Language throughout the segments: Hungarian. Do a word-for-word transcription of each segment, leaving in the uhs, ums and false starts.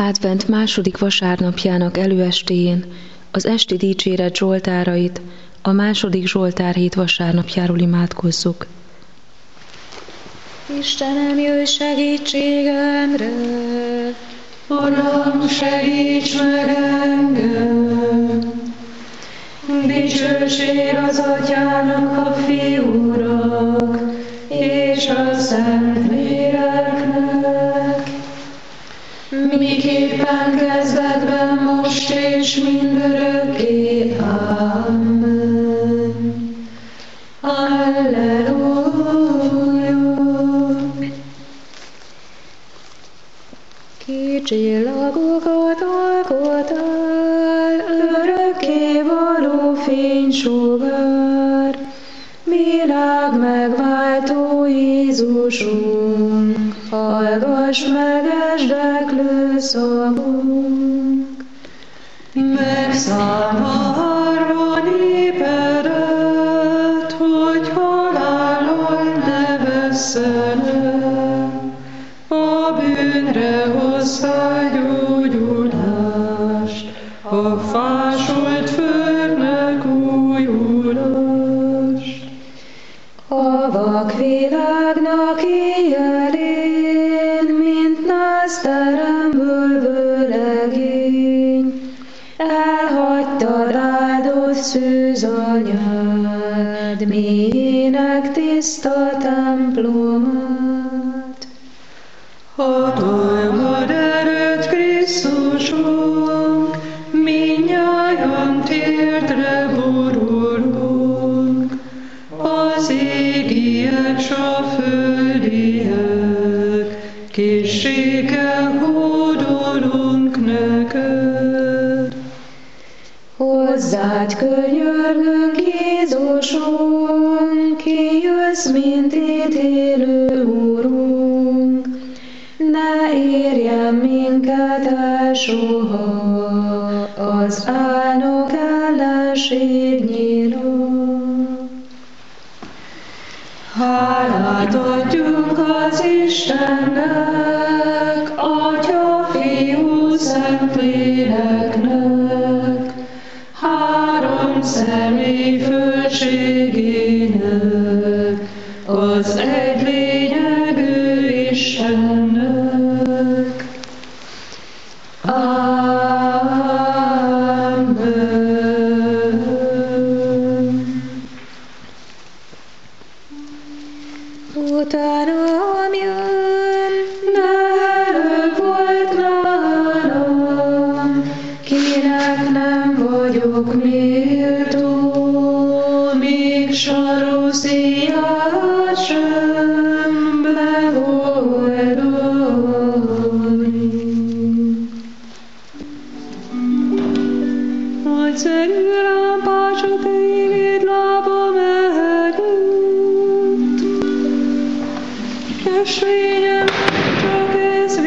Advent második vasárnapjának előestéjén az esti dicséret zsoltárait a második zsoltárhét vasárnapjáról imádkozzuk. Istenem, jöjj segítségemre! Uram, segíts meg engem! Dicsőség az Atyának, a Fiúnak és a Szentléleknek, miképpen kezdetben, most és mindörökké. Amen. Alleluja. Ki csillagokat alkotál, örökké való fénysugár, világ megváltó Jézusunk, hallgass meg esdeklő szavunk. Megszámolva népedet, hogy halálon ne vesszen el, a bűnre hoztál gyógyulást, a fásult földnek újulást. A vak világnak éjjelén, mint nászteremből vőlegény, elhagytad áldott szűzanyád, mélyének tiszta templomát. Hatalmad erőt, Krisztusunk, mindnyájan térdre borulunk, az égiek s a földiek, készséggel hódolunk neked. Hozzád könyörgünk, Jézusunk, ki jössz, mint ítélő Úrunk, ne érjen minket el soha az álnok ellenség nyíla. Hálát adjunk az Istennek, Atya, Fiú, Szentléleknek, három személy fölségének, az egy lényegű Istennek. Amen. Utánam jön, de előbb volt nálam, kinek nem vagyok méltó, még sarószéját sem beoldani. Nagyszerű lámpásod égét lábam előtt, Ösvényem csak ez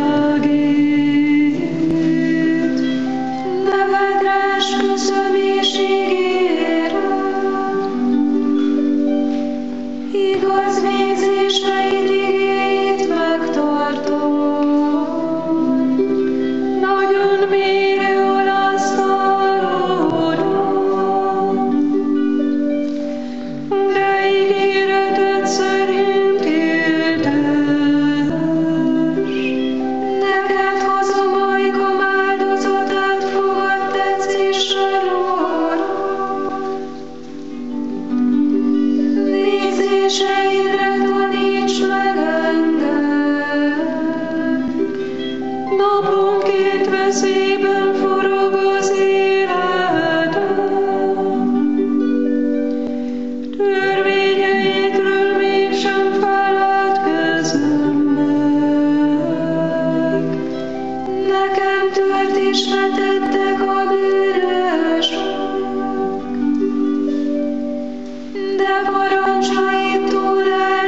világít, nevedre esküszöm és ígérem, igaz végzéseid igéit megtartom, nagyon mély olasztalodom, de ígéreted szerint neked hozom ajkam áldozatát, fogad tetszéssel, Uram. Nézéseidre taníts meg engem, naponként veszélyben forog az életem. Törvényeidről mégsem feledkezem meg, nekem tört is vetettek a bűnösök, de parancsaid túl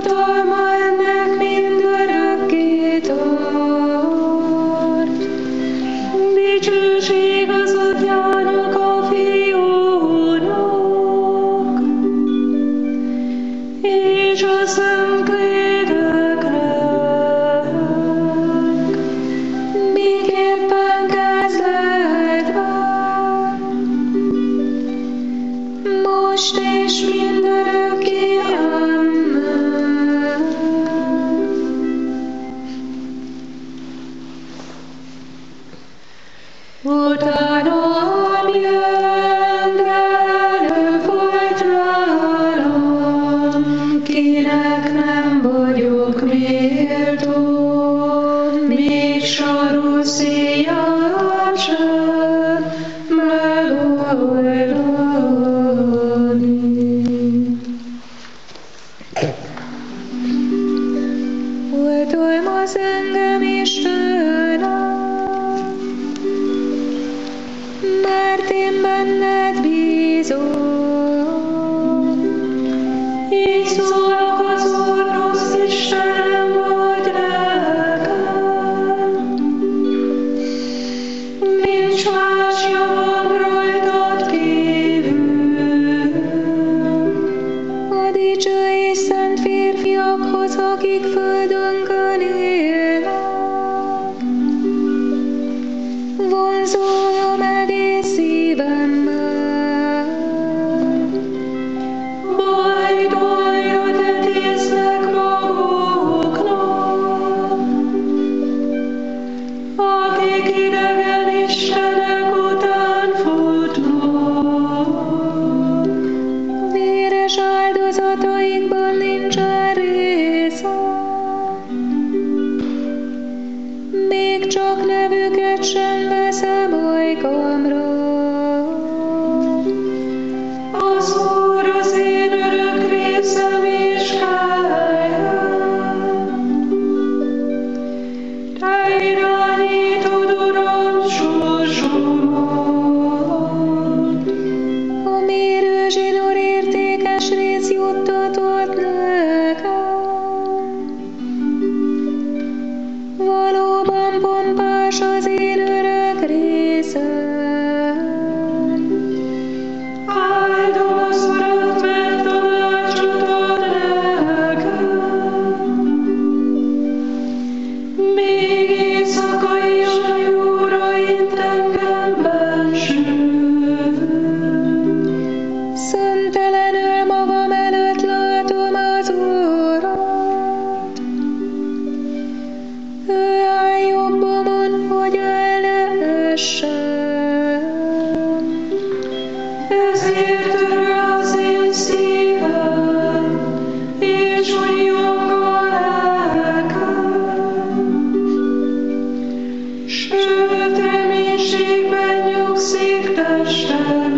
Hatalma ennek mindörökké tart. Dicsőség az Atyának, a Fiúnak, és a Szentléleknek, miképpen kezdetben, most és mindörökké. Amen. Utánam jön, de előbb volt nálam, kinek nem vagyok méltó, még sarú szíját sem megoldani. Oltalmaz engem Istenem, mert én benned bízom. Így szólok az orvosz Istenem, vagy nekem. Nincs más javam rajtad kívül. A dicső és szent férfiakhoz, akik földönkön élnek, vonzódom egész szívemmel. Majd bajra tetéznek maguknak, akik idegen istenek után futnak. Véres áldozataikban nincsen része, még csak nevüket sem veszem ajkamra. Az Úr az én örök részem és kályám. Te irányítod, Uram, sorsomat. A mérő zsinór értékes rész juttatod nekem. Valóban pompás az én örök részem. Áldom az Urat, mert tanácsot ad nekem. Még éjszaka is a jóra int engem benső. Szöntelenül magam előtt látom az Urat. Ő áll jobbomon, hogy el ne essen. Ezért örül az én szívem, és újjong a lelkem. Sőt, reménységben nyugszik testem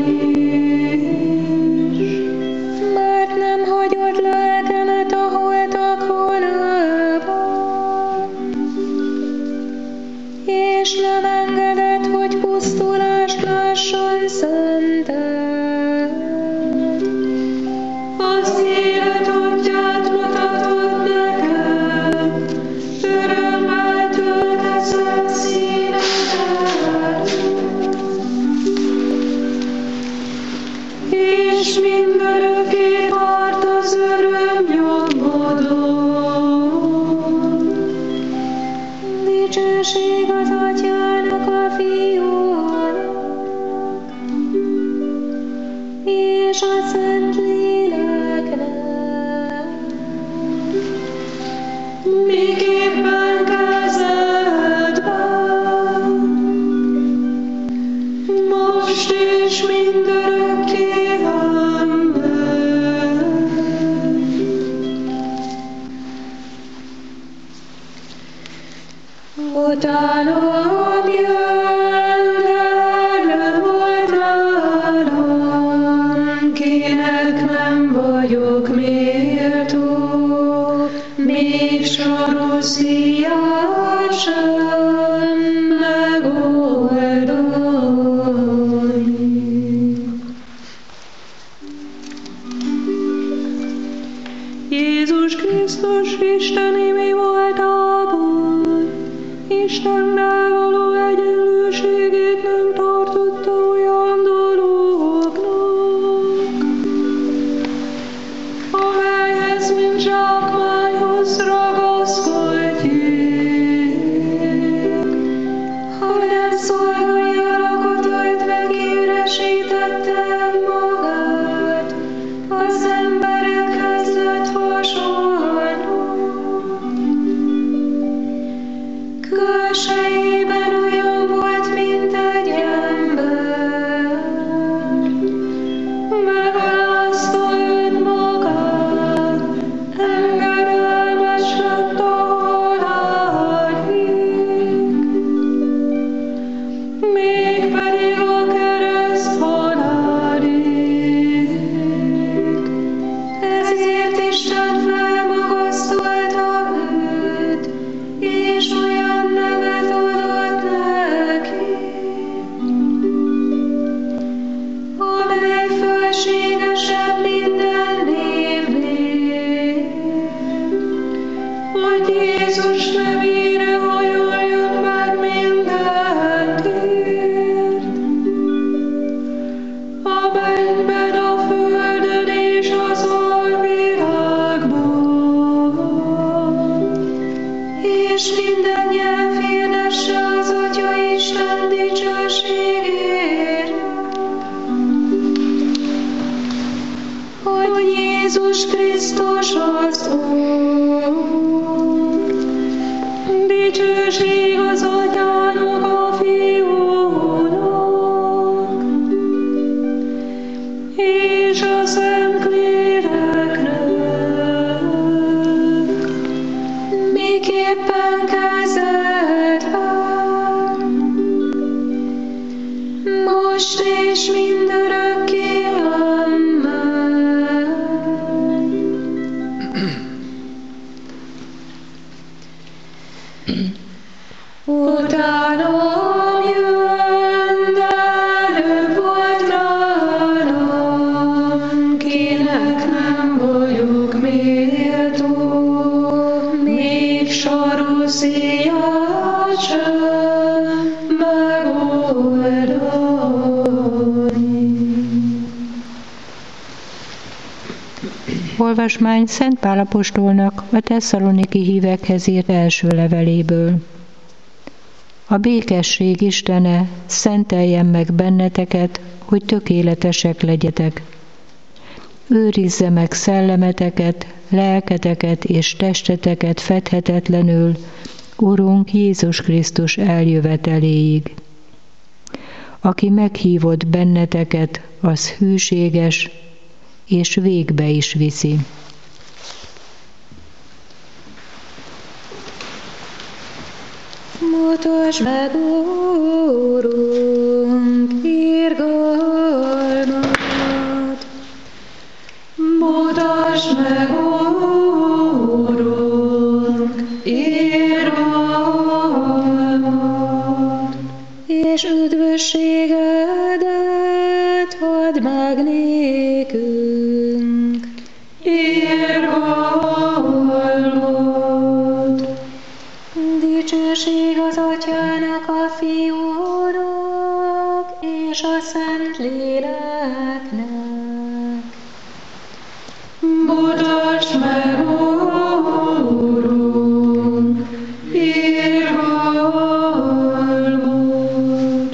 is, mert nem hagyod lelkemet a holtak honában, és nem engedett, hogy pusztulást lásson szented. Az élet útját mutatod nekem, örömmel tölteszed szívedet, és mindörökké tart az öröm nyomodon. Dicsőség az Atyának, a Fiúnak, és a Szentléleknek, miképpen kezdetben, most és mindörökké. Amen. Utánam jön, de nem volt nálam, kinek nem vagyok méltó, még sarú szíját sem megoldani. Jézus Jézus Krisztus isteni mi voltából, Istennel való egyenlőségét nem tartotta olyan dolognak, amelyhez mint zsákmányhoz ragaszkodjék, hanem szolgai alakatait megéresítette magát, az emberekhez lett hasonló. Külsejében olyan volt, mint egy ember, megalázta önmagát, engedelmes lett a halálig, mégpedig a kereszt halálig. Ezért Isten felmagasztalta őt, és olyan nevet adott neki, amely fölségesebb minden névnél, hogy Jézus nevére hajoljon meg minden tér, a mennyben, a földön és az alvilágban, és minden nyelv hirdesse az Atya Isten dicsőségére, hogy Jézus Krisztus az Úr. Dicsőség az Atyának, a Fiúnak, és a Szentléleknek, miképpen kezdetben, most és mindörökké. Amen. Utánam jön, de előbb volt nálam, kinek nem vagyok méltó, még sarú szíját sem megoldani. Olvasmány Szent Pál apostolnak a tesszaloniki hívekhez írt első leveléből. A békesség Istene szenteljen meg benneteket, hogy tökéletesek legyetek. Őrizze meg szellemeteket, lelketeket és testeteket fedhetetlenül Urunk Jézus Krisztus eljöveteléig. Aki meghívott benneteket, az hűséges, és végbe is viszi. Mutasd meg, Úrunk, irgalmat! Mutasd meg, Úrunk, irgalmat! És üdvösségedet add meg nékünk, irgalmat! Dicsőség az Atyának, a Fiúnak és a Szentléleknek. Mutasd meg, Úrunk, irgalmat!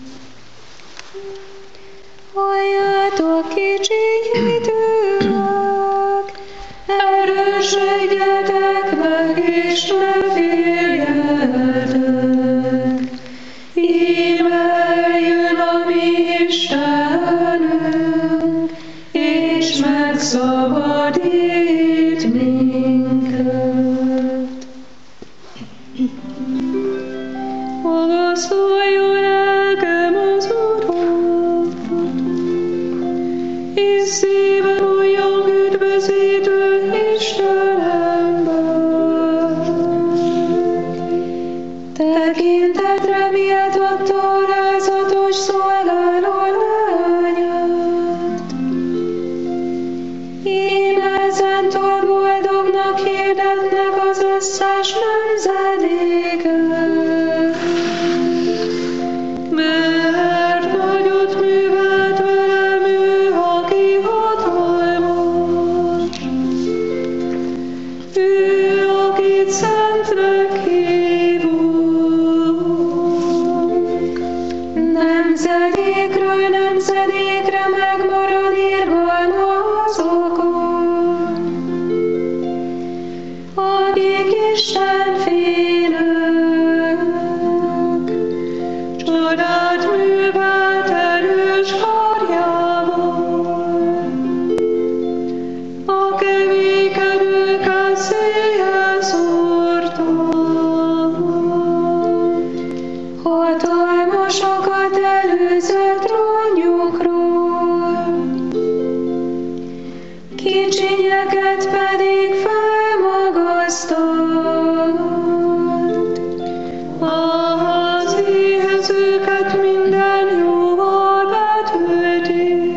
Halljátok kicsinyítőek, erősödjetek meg és ne féljetek. Íme eljön a mi Istenünk, és megszabadít minket. Magasztaljon lelkem az Urat, és szívem olyan üdvözítő Istenemben. hirdetnek az összes nemzedéken. Mert nagyot művelt velem ő, aki hatalmas. Ő, akit szentnek hívunk. Nemzedékről nemzedékre megmarad irgalma azokon, akik Isten félők. Csodát művelt erős karjával, a kevékedőket széjjel szórta. Hatalmasokat előzött rongyokról, kicsinyeket pedig felmagasztott. Az éhezőket minden jóval betölti,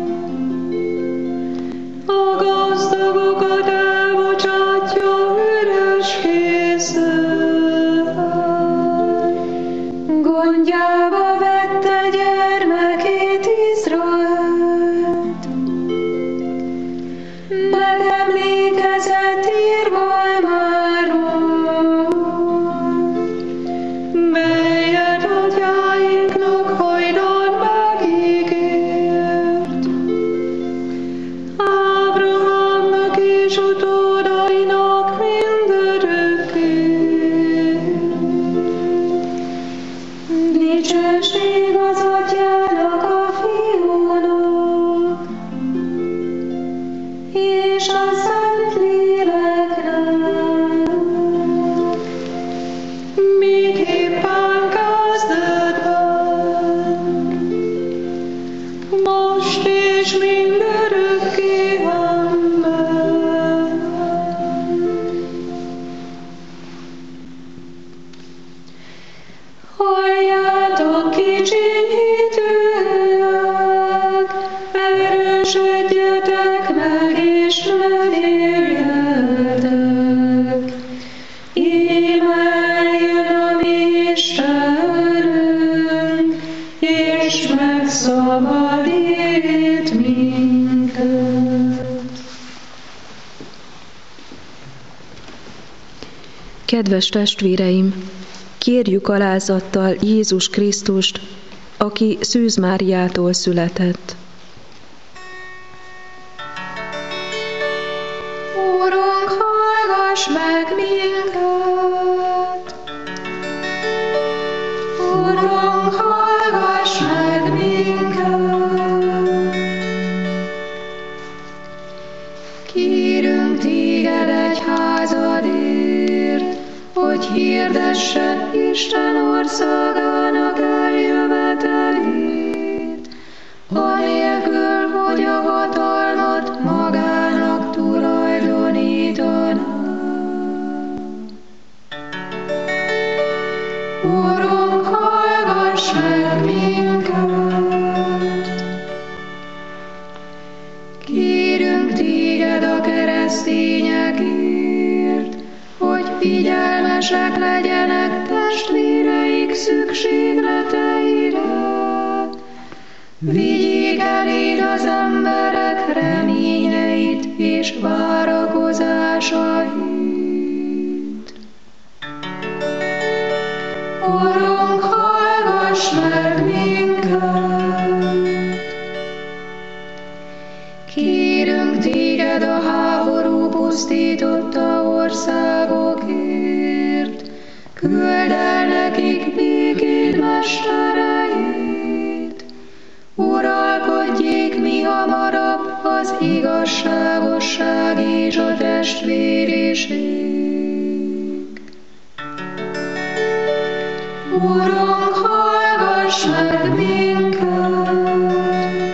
a gazdagokat elbocsátja üres kézzel. Gondjába vette gyermekét Izraelt, megemlékezett irgalmáról, melyet atyáinknak hajdan megígért, Ábrahámnak és utódainak mindörökké. Dicsőség az Atyának, a Fiúnak, és a Szentléleknek, miképpen kezdetben, most és mindörökké. Amen. Halljátok, kicsiny hitűek, erősödjetek meg és ne féljetek. Íme eljön a mi Istenünk, és megszabadít minket. Kedves testvéreim, kérjük alázattal Jézus Krisztust, aki Szűz Máriától született. Urunk, hallgass meg minket! Urunk, hallgass meg minket! Kérünk téged egyházadért, hogy hirdessen Isten országának eljövetelét, anélkül, hogy a hatalmat magának tulajdonítaná. Urunk, hallgass meg minket! Kérünk téged a keresztényekért, hogy figyelmesek legyenek testvéreik szükségleteire. Vigyék eléd az emberek reményeit és várakozásait. Urunk, hallgass meg minket! Kérünk téged a háború pusztította országokért, küld el nekik békéd mestereit, uralkodjék mihamarabb az igazságosság és a testvériség. Urunk, hallgass meg minket!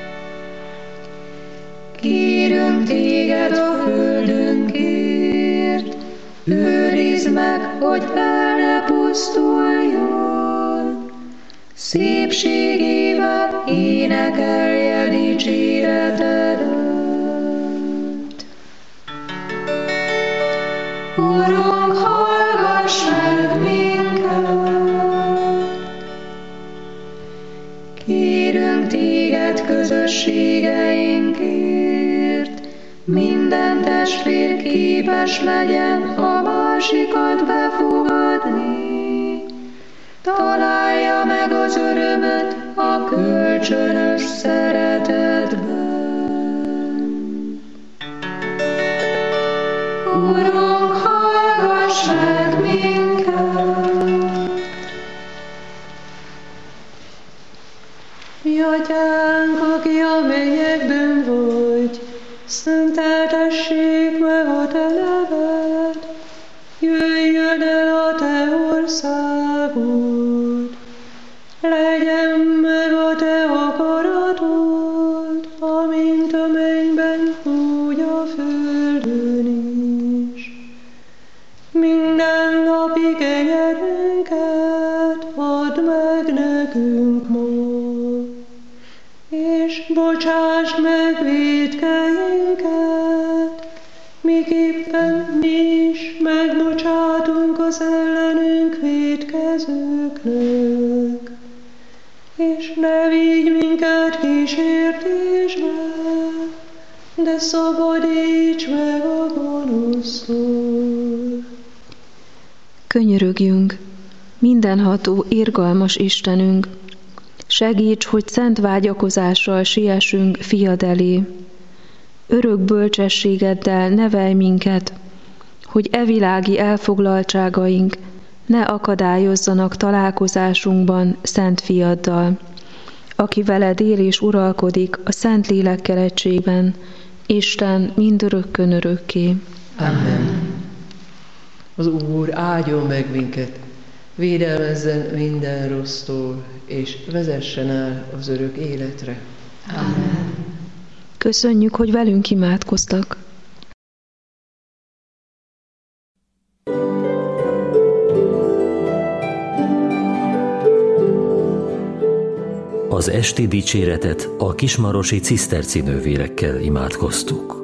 Kérünk téged a földünkért, őrizd meg, hogy el ne pusztuljon, szépségével énekelje dicséretedet. Urunk, hallgass meg minket! Kérünk téged közösségeinkért, minden testvér képes legyen a másikat befogadni. Találja meg az örömet a kölcsönös szeretetben. Urunk, hallgass meg minket! Mi Atyánk, aki a mennyekben vagy, szenteltessék meg a te neved, jöjjön el a te országod, legyen meg a te akaratod, amint a mennyben, úgy a földön is. Minden napi kenyerünket add meg nekünk ma, és bocsásd meg vétkeinket, miképpen mi is megbocsátunk az ellenünk vétkezőknek. És ne vigy minket kísértésbe, de szabadíts meg a gonosztól. Könyörögjünk, mindenható, irgalmas Istenünk, segíts, hogy szent vágyakozással siessünk fiad elé. Örök bölcsességeddel nevelj minket, hogy evilági elfoglaltságaink ne akadályozzanak találkozásunkban szent fiaddal, aki veled él és uralkodik a szent lélekkel egységben, Isten mindörökkön örökké. Amen. Az Úr áldjon meg minket, védelmezzen minden rossztól, és vezessen el az örök életre. Amen. Köszönjük, hogy velünk imádkoztak. Az esti dicséretet a kismarosi ciszterci nővérekkel imádkoztuk.